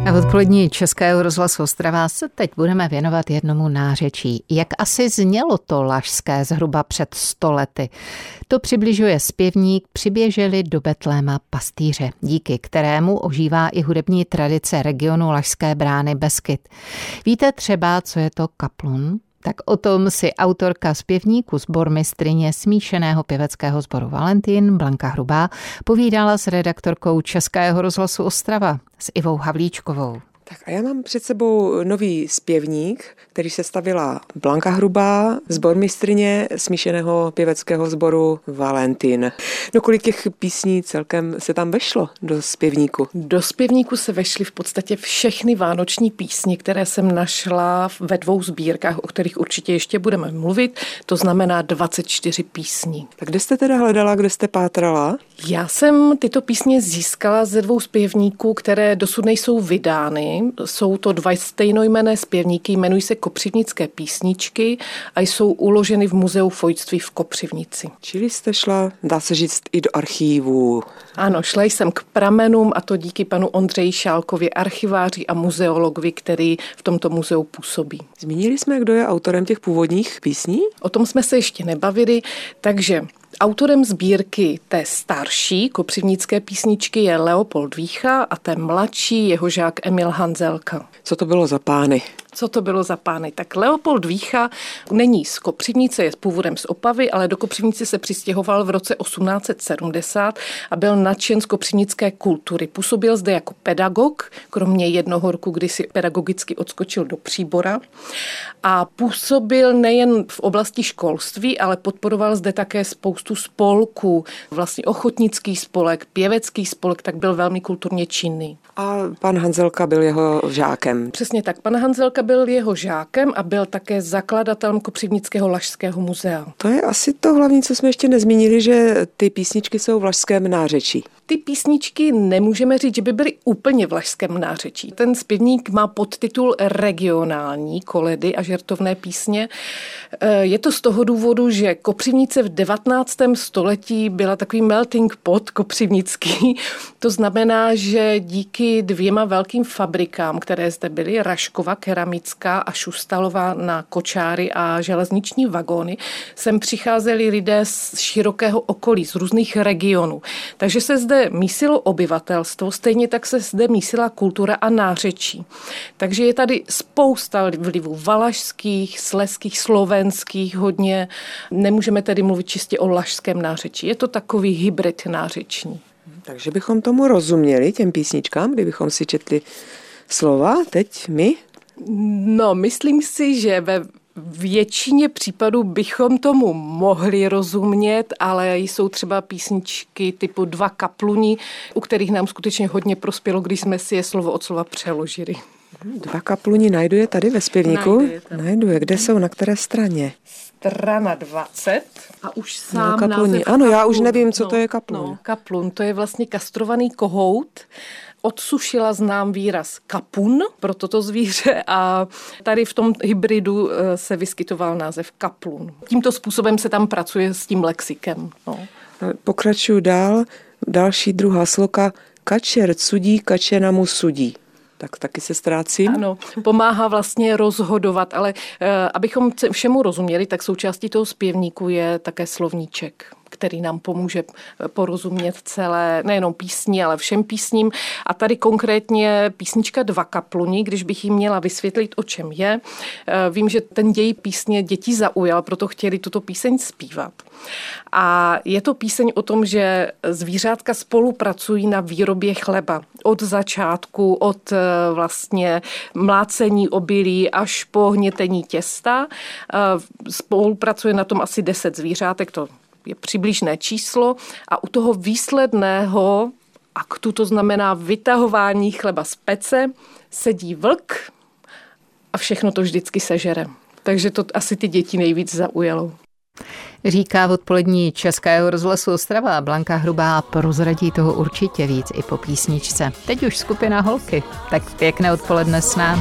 A v odpolední Českého rozhlasu Ostrava se teď budeme věnovat jednomu nářečí. Jak asi znělo to lašské zhruba před 100 lety? To přibližuje zpěvník Přiběželi do Betléma pastýře, díky kterému ožívá i hudební tradice regionu Lašské Brány Beskyd. Víte třeba, co je to kaplun? Tak o tom si autorka zpěvníku sbormistryně smíšeného pěveckého sboru Valentín Blanka Hrubá povídala s redaktorkou Českého rozhlasu Ostrava s Ivou Havlíčkovou. Tak a já mám před sebou nový zpěvník, který sestavila Blanka Hrubá, sbormistryně smíšeného pěveckého sboru Valentín. No kolik těch písní celkem se tam vešlo do zpěvníku? Do zpěvníku se vešly v podstatě všechny vánoční písně, které jsem našla ve 2 sbírkách, o kterých určitě ještě budeme mluvit. To znamená 24 písní. Tak kde jste teda hledala, kde jste pátrala? Já jsem tyto písně získala ze 2 zpěvníků, které dosud nejsou vydány. Jsou to 2 stejnojmenné zpěvníky, jmenují se Kopřivnické písničky a jsou uloženy v muzeu fojtství v Kopřivnici. Čili jste šla, dá se říct, i do archívů. Ano, šla jsem k pramenům a to díky panu Ondřeji Šálkovi, archiváři a muzeologovi, který v tomto muzeu působí. Zmínili jsme, kdo je autorem těch původních písní? O tom jsme se ještě nebavili, takže autorem sbírky té starší Kopřivnické písničky je Leopold Vícha a té mladší jeho žák Emil Hanzelka. Co to bylo za pány? Co to bylo za pány? Tak Leopold Vícha není z Kopřivnice, je původem z Opavy, ale do Kopřivnice se přistěhoval v roce 1870 a byl nadšen z kopřivnické kultury. Působil zde jako pedagog, kromě jednoho roku, kdy si pedagogicky odskočil do Příbora. A působil nejen v oblasti školství, ale podporoval zde také spoustu spolků. Vlastně ochotnický spolek, pěvecký spolek, tak byl velmi kulturně činný. A pan Hanzelka byl jeho žákem. Přesně tak. Pan Hanzelka byl jeho žákem a byl také zakladatelem Kopřivnického lašského muzea. To je asi to hlavní, co jsme ještě nezmínili, že ty písničky jsou v lašském nářečí. Ty písničky nemůžeme říct, že by byly úplně v lašském nářečí. Ten zpěvník má podtitul Regionální koledy a žertovné písně. Je to z toho důvodu, že Kopřivnice v 19. století byla takový melting pot kopřivnický. To znamená, že díky 2 velkým fabrikám, které zde byly, Raškova keramická a Šustalová na kočáry a železniční vagóny, sem přicházeli lidé z širokého okolí, z různých regionů. Takže se zde mísilo obyvatelstvo, stejně tak se zde mísila kultura a nářečí. Takže je tady spousta vlivů valašských, slezských, slovenských hodně. Nemůžeme tedy mluvit čistě o lašském nářečí. Je to takový hybrid nářeční. Takže bychom tomu rozuměli, těm písničkám, kdybychom si četli slova teď my? No, myslím si, že ve většině případů bychom tomu mohli rozumět, ale jsou třeba písničky typu 2 kapluni, u kterých nám skutečně hodně prospělo, když jsme si je slovo od slova přeložili. 2 kapluni najdu je tady ve zpěvníku? Najdu je. Kde jsou? Na které straně? Strana 20 a už sám no, název ano, já už nevím, co to je kaplun. No, kaplun, to je vlastně kastrovaný kohout. Od Sušila znám výraz kapun pro toto zvíře a tady v tom hybridu se vyskytoval název kaplun. Tímto způsobem se tam pracuje s tím lexikem. No. Pokračuju dál. Další druhá sloka. Kačer cudí, kačena mu sudí. Tak taky se ztrácím. Ano, pomáhá vlastně rozhodovat, ale abychom všemu rozuměli, tak součástí toho zpěvníku je také slovníček, který nám pomůže porozumět celé, nejenom písni, ale všem písním. A tady konkrétně písnička 2 kapluni, když bych jí měla vysvětlit, o čem je. Vím, že ten děj písně děti zaujal, proto chtěli tuto píseň zpívat. A je to píseň o tom, že zvířátka spolupracují na výrobě chleba. Od začátku, od vlastně mlácení obilí až po hnětení těsta. Spolupracuje na tom asi 10 zvířátek, to je přibližné číslo a u toho výsledného aktu, to znamená vytahování chleba z pece, sedí vlk a všechno to vždycky sežere. Takže to asi ty děti nejvíc zaujalo. Říká v odpolední Českého rozhlasu Ostrava Blanka Hrubá, prozradí toho určitě víc i po písničce. Teď už skupina Holky, tak pěkné odpoledne s námi.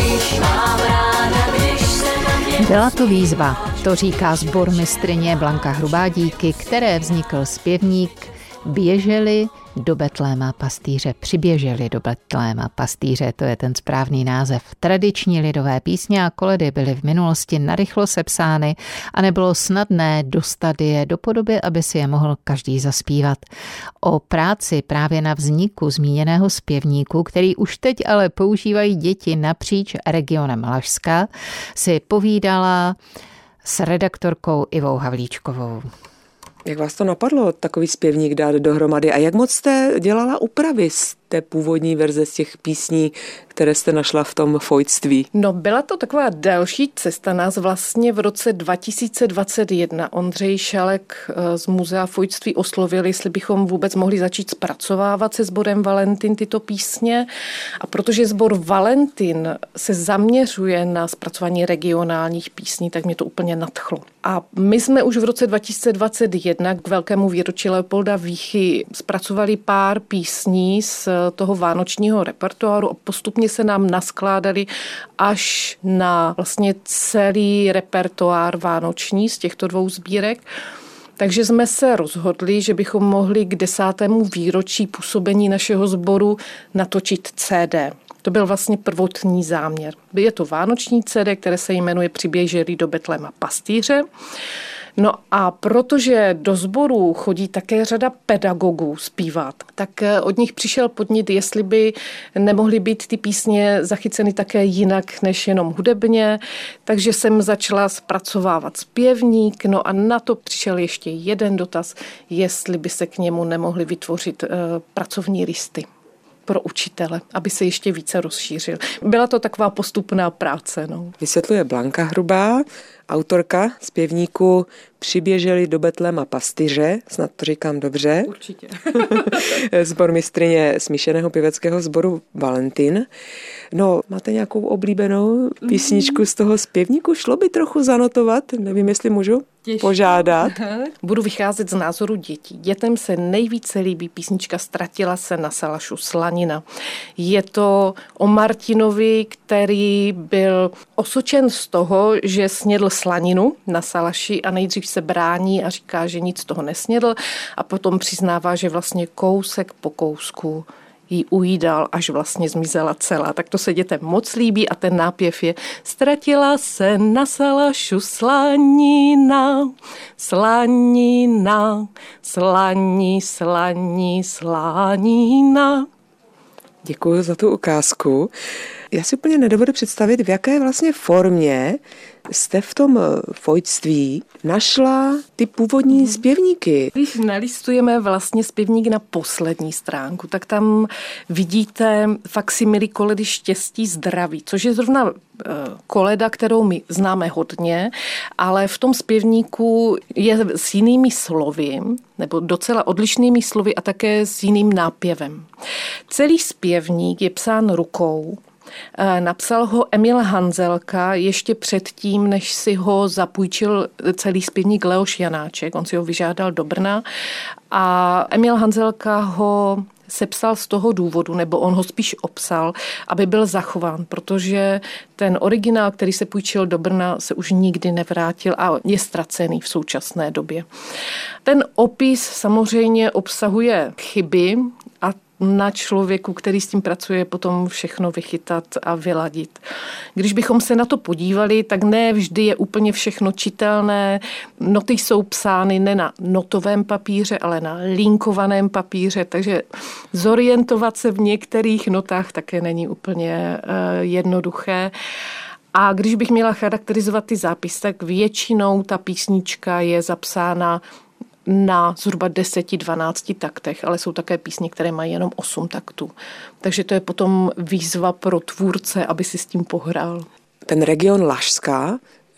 Byla to výzva, to říká sbormistryně Blanka Hrubá, díky které vznikl zpěvník Běželi Do Betléma pastýře přiběželi do Betléma pastýře, to je ten správný název. Tradiční lidové písně a koledy byly v minulosti narychlo sepsány a nebylo snadné dostat je do podoby, aby si je mohl každý zaspívat. O práci právě na vzniku zmíněného zpěvníku, který už teď ale používají děti napříč regionem Lašska, si povídala s redaktorkou Ivou Havlíčkovou. Jak vás to napadlo, takový zpěvník dát dohromady a jak moc jste dělala úpravy z té původní verze, z těch písní, které jste našla v tom fojtství? No, byla to taková další cesta. Nás vlastně v roce 2021 Ondřej Šalek z Muzea fojtství oslovil, jestli bychom vůbec mohli začít zpracovávat se sborem Valentin tyto písně. A protože sbor Valentin se zaměřuje na zpracování regionálních písní, tak mě to úplně nadchlo. A my jsme už v roce 2021 k velkému výročí Leopolda Víchy zpracovali pár písní z toho vánočního repertoáru a postupně se nám naskládali až na vlastně celý repertoár vánoční z těchto dvou sbírek. Takže jsme se rozhodli, že bychom mohli k 10. výročí působení našeho sboru natočit CD. To byl vlastně prvotní záměr. Je to vánoční CD, které se jmenuje Přiběželi do Betléma pastýře. No a protože do sboru chodí také řada pedagogů zpívat, tak od nich přišel podnět, jestli by nemohly být ty písně zachyceny také jinak než jenom hudebně, takže jsem začala zpracovávat zpěvník, no a na to přišel ještě jeden dotaz, jestli by se k němu nemohly vytvořit pracovní listy pro učitele, aby se ještě více rozšířil. Byla to taková postupná práce. No. Vysvětluje Blanka Hrubá, autorka zpěvníku Přiběželi do Betléma pastýře, snad to říkám dobře. Určitě. Sbormistryně smíšeného pěveckého sboru Valentin. No, máte nějakou oblíbenou písničku z toho zpěvníku? Šlo by trochu zanotovat? Nevím, jestli můžu požádat. Budu vycházet z názoru dětí. Dětem se nejvíce líbí písnička Ztratila se na Salašu slanina. Je to o Martinovi, který byl osočen z toho, že snědl slaninu na Salaši a nejdřív se brání a říká, že nic z toho nesnědl a potom přiznává, že vlastně kousek po kousku ji ujídal, až vlastně zmizela celá. Tak to se dětem moc líbí a ten nápěv je Ztratila se na Salašu slanina, slanina, slaní, slaní, slanina. Děkuji za tu ukázku. Já si úplně nedovedu představit, v jaké vlastně formě jste v tom fojtství našla ty původní zpěvníky. Když nalistujeme vlastně zpěvník na poslední stránku, tak tam vidíte faksimily koledy Štěstí zdraví, což je zrovna koleda, kterou my známe hodně, ale v tom zpěvníku je s jinými slovy, nebo docela odlišnými slovy a také s jiným nápěvem. Celý zpěvník je psán rukou. Napsal ho Emil Hanzelka ještě předtím, než si ho zapůjčil celý zpěvník Leoš Janáček. On si ho vyžádal do Brna a Emil Hanzelka ho sepsal z toho důvodu, nebo on ho spíš obsal, aby byl zachován, protože ten originál, který se půjčil do Brna, se už nikdy nevrátil a je ztracený v současné době. Ten opis samozřejmě obsahuje chyby a na člověku, který s tím pracuje, potom všechno vychytat a vyladit. Když bychom se na to podívali, tak ne vždy je úplně všechno čitelné. Noty jsou psány ne na notovém papíře, ale na linkovaném papíře, takže zorientovat se v některých notách také není úplně jednoduché. A když bych měla charakterizovat ty zápisy, tak většinou ta písnička je zapsána na zhruba 10-12 taktech, ale jsou také písně, které mají jenom 8 taktů. Takže to je potom výzva pro tvůrce, aby si s tím pohrál. Ten region Lašska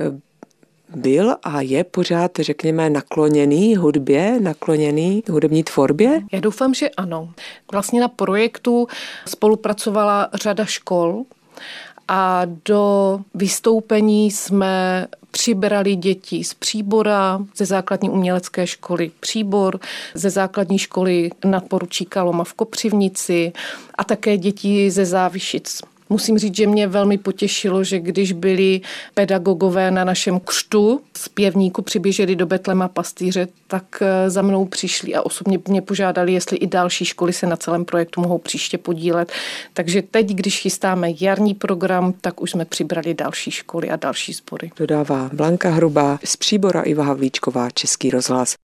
byl a je pořád, řekněme, nakloněný hudbě, nakloněný hudební tvorbě? Já doufám, že ano. Vlastně na projektu spolupracovala řada škol a do vystoupení jsme přibrali děti z Příbora, ze základní umělecké školy Příbor, ze základní školy nadporučíka Loma v Kopřivnici a také děti ze Závišic. Musím říct, že mě velmi potěšilo, že když byli pedagogové na našem křtu zpěvníku přiběželi do Betlema pastýře, tak za mnou přišli a osobně mě požádali, jestli i další školy se na celém projektu mohou příště podílet. Takže teď, když chystáme jarní program, tak už jsme přibrali další školy a další sbory. Dodává Blanka Hrubá, z Příbora Iva Havlíčková, Český rozhlas.